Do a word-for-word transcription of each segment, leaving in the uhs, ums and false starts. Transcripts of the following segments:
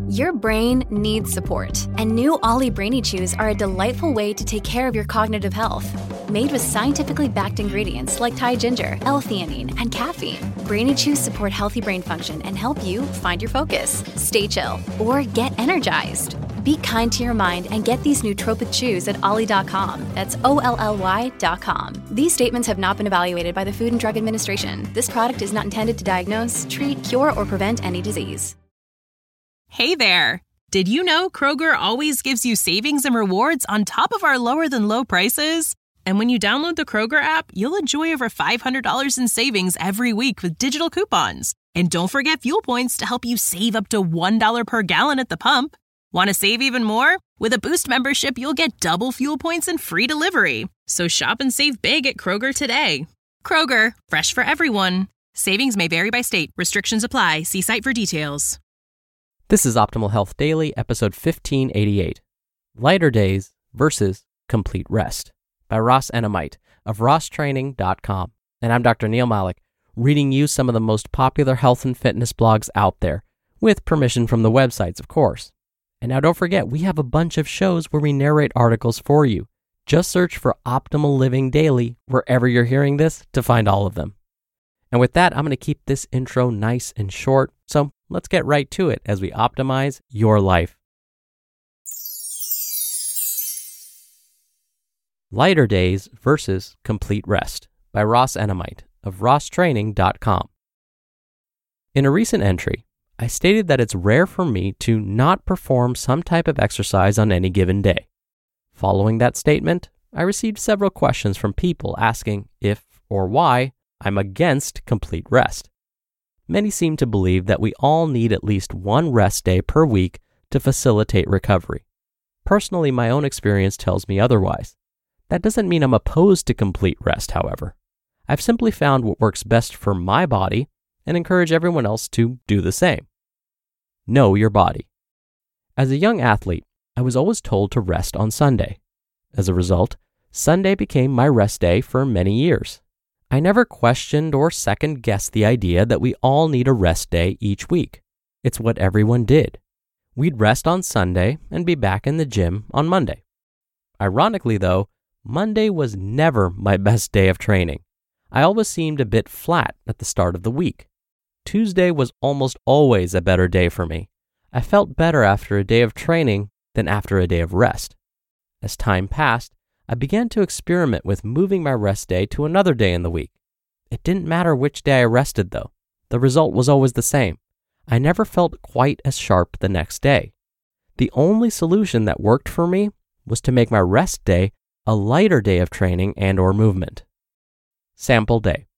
Your brain needs support, and new Ollie Brainy Chews are a delightful way to take care of your cognitive health. Made with scientifically backed ingredients like Thai ginger, L-theanine, and caffeine, Brainy Chews support healthy brain function and help you find your focus, stay chill, or get energized. Be kind to your mind and get these nootropic chews at ollie dot com. That's O L L Y dot com. These statements have not been evaluated by the Food and Drug Administration. This product is not intended to diagnose, treat, cure, or prevent any disease. Hey there! Did you know Kroger always gives you savings and rewards on top of our lower-than-low prices? And when you download the Kroger app, you'll enjoy over five hundred dollars in savings every week with digital coupons. And don't forget fuel points to help you save up to one dollar per gallon at the pump. Want to save even more? With a Boost membership, you'll get double fuel points and free delivery. So shop and save big at Kroger today. Kroger, fresh for everyone. Savings may vary by state. Restrictions apply. See site for details. This is Optimal Health Daily, episode fifteen eighty-eight, Lighter Days versus Complete Rest, by Ross Enamait of ross training dot com. And I'm Doctor Neil Malik, reading you some of the most popular health and fitness blogs out there, with permission from the websites, of course. And now don't forget, we have a bunch of shows where we narrate articles for you. Just search for Optimal Living Daily wherever you're hearing this to find all of them. And with that, I'm going to keep this intro nice and short, so let's get right to it as we optimize your life. Lighter Days versus Complete Rest, by Ross Enamait of ross training dot com. In a recent entry, I stated that it's rare for me to not perform some type of exercise on any given day. Following that statement, I received several questions from people asking if or why I'm against complete rest. Many seem to believe that we all need at least one rest day per week to facilitate recovery. Personally, my own experience tells me otherwise. That doesn't mean I'm opposed to complete rest, however. I've simply found what works best for my body and encourage everyone else to do the same. Know your body. As a young athlete, I was always told to rest on Sunday. As a result, Sunday became my rest day for many years. I never questioned or second-guessed the idea that we all need a rest day each week. It's what everyone did. We'd rest on Sunday and be back in the gym on Monday. Ironically, though, Monday was never my best day of training. I always seemed a bit flat at the start of the week. Tuesday was almost always a better day for me. I felt better after a day of training than after a day of rest. As time passed, I began to experiment with moving my rest day to another day in the week. It didn't matter which day I rested, though. The result was always the same. I never felt quite as sharp the next day. The only solution that worked for me was to make my rest day a lighter day of training and or movement. Sample day.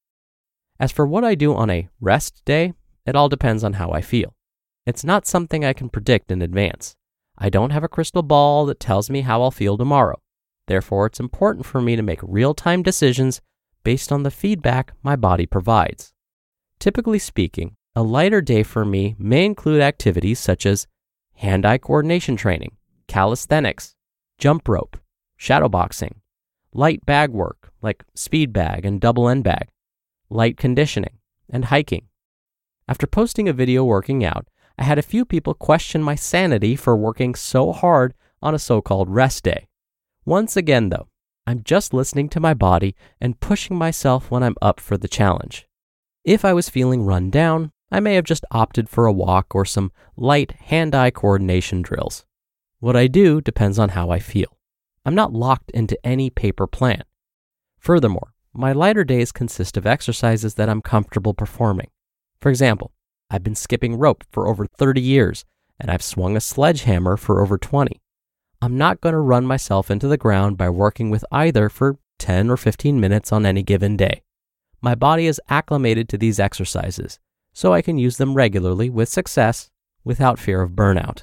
As for what I do on a rest day, it all depends on how I feel. It's not something I can predict in advance. I don't have a crystal ball that tells me how I'll feel tomorrow. Therefore, it's important for me to make real-time decisions based on the feedback my body provides. Typically speaking, a lighter day for me may include activities such as hand-eye coordination training, calisthenics, jump rope, shadowboxing, light bag work like speed bag and double end bag, light conditioning, and hiking. After posting a video working out, I had a few people question my sanity for working so hard on a so-called rest day. Once again, though, I'm just listening to my body and pushing myself when I'm up for the challenge. If I was feeling run down, I may have just opted for a walk or some light hand-eye coordination drills. What I do depends on how I feel. I'm not locked into any paper plan. Furthermore, my lighter days consist of exercises that I'm comfortable performing. For example, I've been skipping rope for over thirty years, and I've swung a sledgehammer for over twenty. I'm not going to run myself into the ground by working with either for ten or fifteen minutes on any given day. My body is acclimated to these exercises, so I can use them regularly with success without fear of burnout.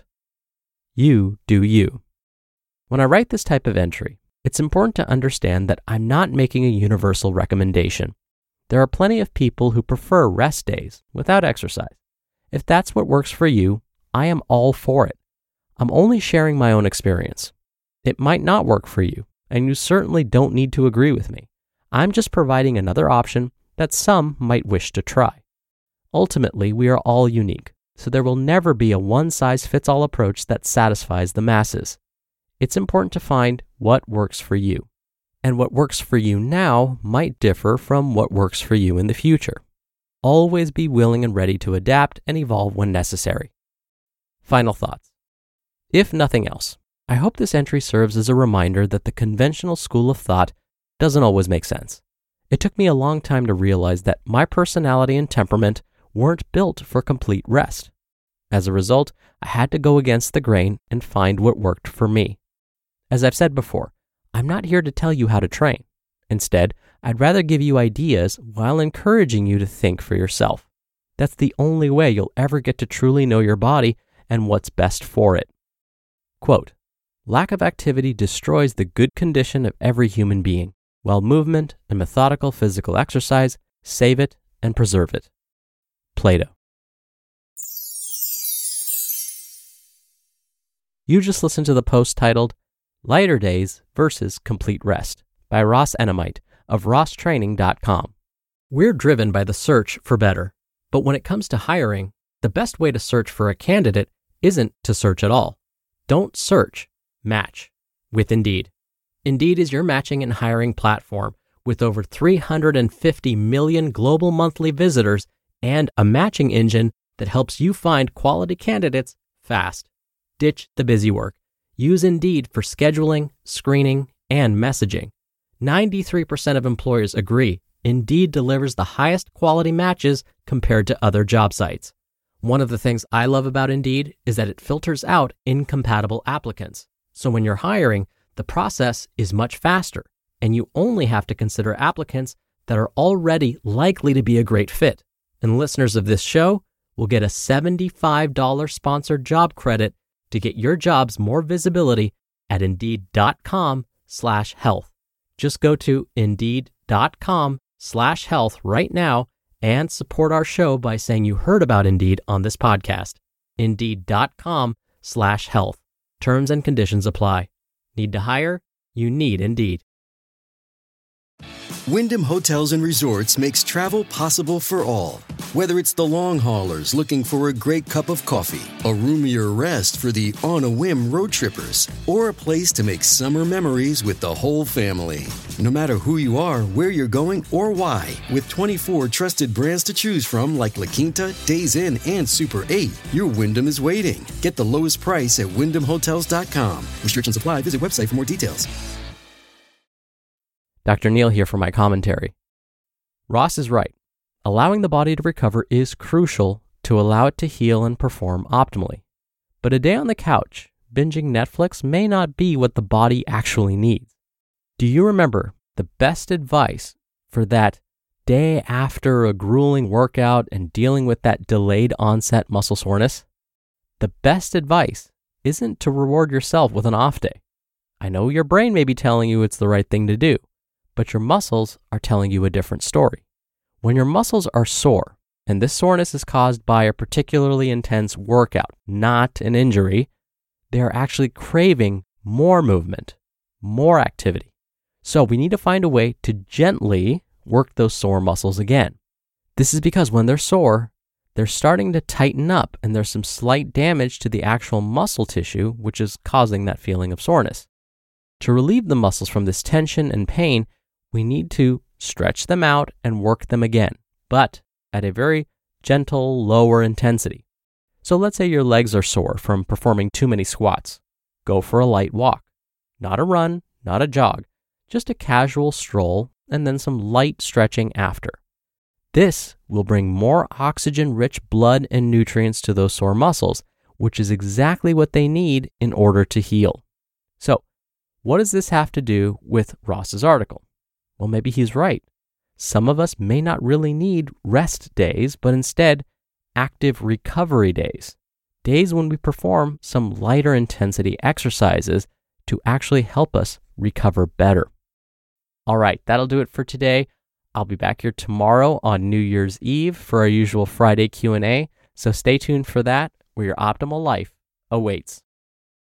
You do you. When I write this type of entry, it's important to understand that I'm not making a universal recommendation. There are plenty of people who prefer rest days without exercise. If that's what works for you, I am all for it. I'm only sharing my own experience. It might not work for you, and you certainly don't need to agree with me. I'm just providing another option that some might wish to try. Ultimately, we are all unique, so there will never be a one-size-fits-all approach that satisfies the masses. It's important to find what works for you. And what works for you now might differ from what works for you in the future. Always be willing and ready to adapt and evolve when necessary. Final thoughts. If nothing else, I hope this entry serves as a reminder that the conventional school of thought doesn't always make sense. It took me a long time to realize that my personality and temperament weren't built for complete rest. As a result, I had to go against the grain and find what worked for me. As I've said before, I'm not here to tell you how to train. Instead, I'd rather give you ideas while encouraging you to think for yourself. That's the only way you'll ever get to truly know your body and what's best for it. Quote, "Lack of activity destroys the good condition of every human being, while movement and methodical physical exercise save it and preserve it." Plato. You just listened to the post titled Lighter Days versus Complete Rest by Ross Enamait of ross training dot com. We're driven by the search for better, but when it comes to hiring, the best way to search for a candidate isn't to search at all. Don't search, match with Indeed. Indeed is your matching and hiring platform with over three hundred fifty million global monthly visitors and a matching engine that helps you find quality candidates fast. Ditch the busy work. Use Indeed for scheduling, screening, and messaging. ninety-three percent of employers agree Indeed delivers the highest quality matches compared to other job sites. One of the things I love about Indeed is that it filters out incompatible applicants. So when you're hiring, the process is much faster, and you only have to consider applicants that are already likely to be a great fit. And listeners of this show will get a seventy-five dollars sponsored job credit to get your jobs more visibility at Indeed.com slash health. Just go to Indeed.com slash health right now and support our show by saying you heard about Indeed on this podcast. Indeed.com slash health. Terms and conditions apply. Need to hire? You need Indeed. Wyndham Hotels and Resorts makes travel possible for all. Whether it's the long haulers looking for a great cup of coffee, a roomier rest for the on-a-whim road trippers, or a place to make summer memories with the whole family. No matter who you are, where you're going, or why, with twenty-four trusted brands to choose from like La Quinta, Days Inn, and Super eight, your Wyndham is waiting. Get the lowest price at wyndham hotels dot com. Restrictions apply. Visit website for more details. Doctor Neal here for my commentary. Ross is right. Allowing the body to recover is crucial to allow it to heal and perform optimally. But a day on the couch, binging Netflix may not be what the body actually needs. Do you remember the best advice for that day after a grueling workout and dealing with that delayed onset muscle soreness? The best advice isn't to reward yourself with an off day. I know your brain may be telling you it's the right thing to do, but your muscles are telling you a different story. When your muscles are sore, and this soreness is caused by a particularly intense workout, not an injury, they are actually craving more movement, more activity. So we need to find a way to gently work those sore muscles again. This is because when they're sore, they're starting to tighten up and there's some slight damage to the actual muscle tissue, which is causing that feeling of soreness. To relieve the muscles from this tension and pain, we need to stretch them out and work them again, but at a very gentle, lower intensity. So let's say your legs are sore from performing too many squats. Go for a light walk. Not a run, not a jog, just a casual stroll and then some light stretching after. This will bring more oxygen-rich blood and nutrients to those sore muscles, which is exactly what they need in order to heal. So, what does this have to do with Ross's article? Well, maybe he's right. Some of us may not really need rest days, but instead active recovery days. Days when we perform some lighter intensity exercises to actually help us recover better. All right, that'll do it for today. I'll be back here tomorrow on New Year's Eve for our usual Friday Q and A, so stay tuned for that, where your optimal life awaits.